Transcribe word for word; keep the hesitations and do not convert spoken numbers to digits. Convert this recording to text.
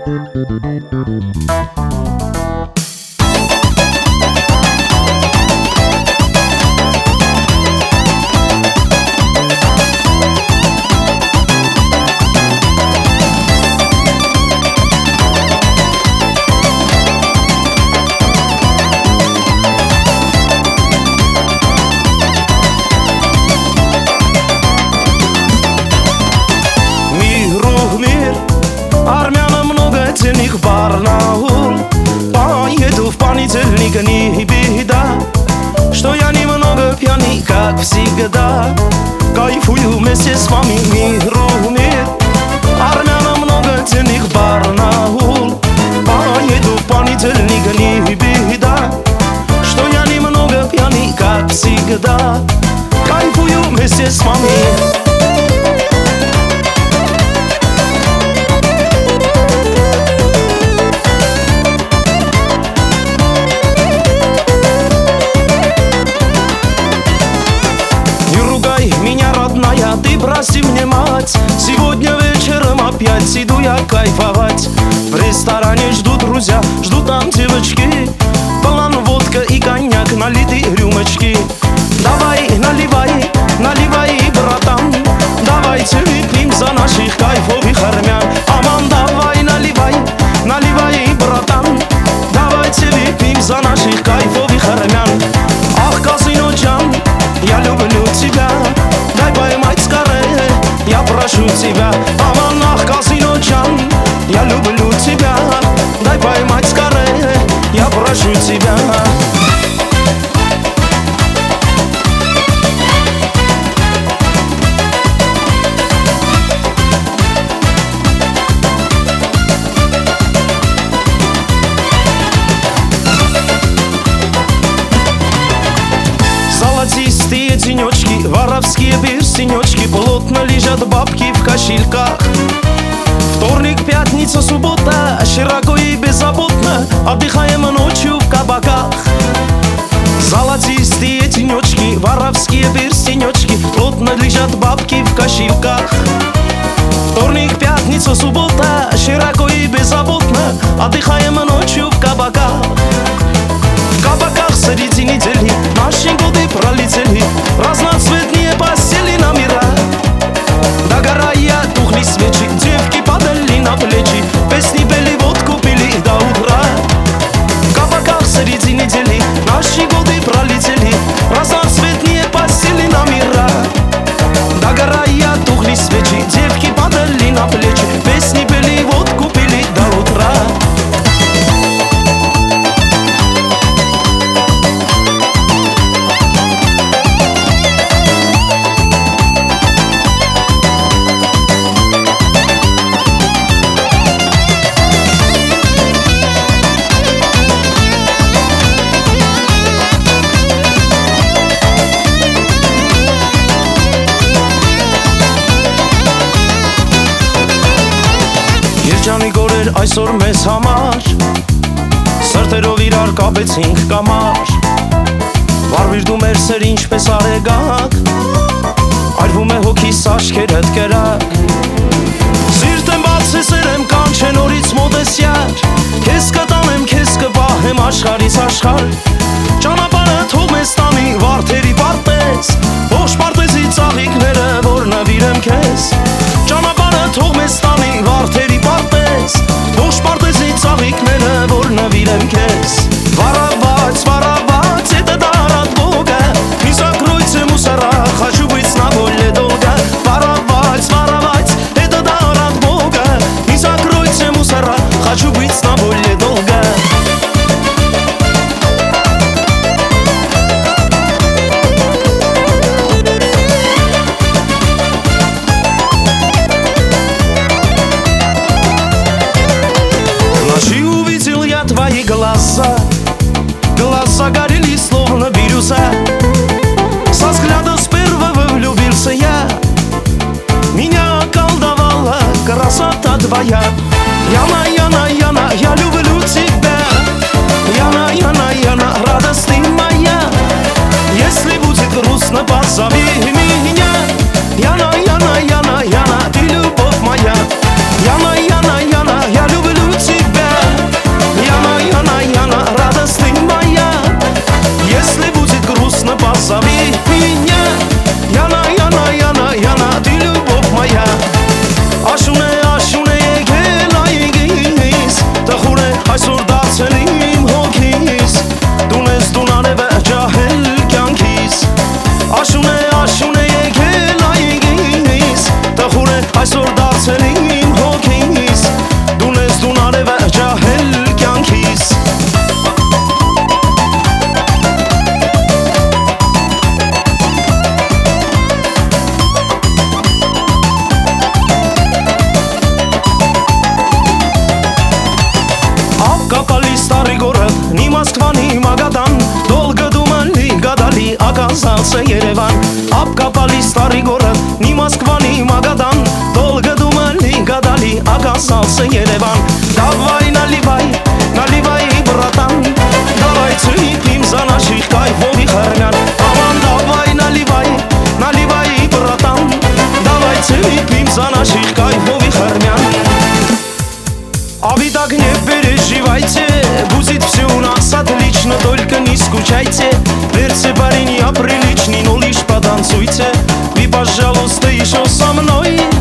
Барнаул, поеду в понедельник, не беда, что я немного пьяный, как всегда. Кайфую вместе с вами, миру мир. Армянам много денег, Барнаул, поеду в понедельник, не беда, что я немного пьяный, как всегда. Кайфую вместе с вами. Ты прости мне, мать, сегодня вечером опять иду я кайфовать. В ресторане ждут друзья, ждут там девочки, план водка и коньяк, налитые рюмочки. Давай, наливай, наливай, братан, давайте выпьем за наших кайфовых армян. Аман, давай, наливай, наливай, братан, давайте выпьем за наших кайфовых армян. Ах, Казиноджан, я люблю тебя, дай поймать скорее, я прошу тебя. Аман, ах, Казиноджан, я люблю тебя, дай поймать скорее, я прошу тебя. Золотистые денечки, воровские перстенечки, плотно лежат бабки в кошельках. Вторник, пятница, суббота, широко и беззаботно отдыхаем ночью в кабаках. Золотистые денечки, воровские перстенечки, плотно лежат бабки в кошельках. Вторник, пятница, суббота, широко и беззаботно отдыхаем ночью в кабаках. В кабаках среди недели наши годы пролетели, разноцветные постели номера. Догорая тухли свечи, девки падали на плечи, песни пели, водку пили до утра. В кабаках среди недели наши годы пролетели, разноцветные постели номера. Догорая тухли свечи, девки падали на плечи, песни пели, водку пили до утра. Երջանի գորեր այսօր մեզ համար, սրտերով իրար կապեցինք կամար։ Վարվիրդում էր սեր ինչպես արեգակ, այրվում է հոգիս աչքերդ կերակ։ Սիրտ եմ բաց է սեր եմ կանչեն օրից մոտ ես յար, քեզ կտանեմ, քեզ կպահեմ աշխարից աշխար։ Ճանապարհը թող մեզ տանի վարդերի պարտեզ, ողջ պարտեզի ծաղիկները որ նվիրեմ քեզ։ Ճանապարհը թող մեզ տանի վարդերի պարտեզ, ողջ պարտեզի ծաղիկները որ նվիրեմ քեզ։ Վարավաց, վարավաց, это дара от Бога, не закройте мусора, хочу быть на воле долго. Воровать, воровать, это дар от Бога, не закройте мусора, хочу быть на воле долго. Твои глаза, глаза горели словно бирюза. Со взгляда с первого влюбился я, меня околдовала красота твоя. Яна, Яна, Яна, я люблю тебя. Яна, Яна, Яна, радость ты моя. Если будет грустно, позови меня. Яна, Яна, Яна, Яна, ты любовь моя. Яна, Яна, Яна, я люблю тебя. salsa Երևան, ապկապալի ստարի գորը, նի Մոսկվա, նի Մագադան, Dolgo думали, гадали, ага, salsa Երևան, Давай наливай, наливай, братан, Давай цыпнем за наших кайфовых армян. Aman давай наливай, наливай, братан, Давай цыпнем за наших кайфовых армян. А вы так не переживайте, будет все у нас отлично, только не скучайте. Верьте, парень, я приличный, но лишь потанцуйте. Вы, пожалуйста, еще со мной.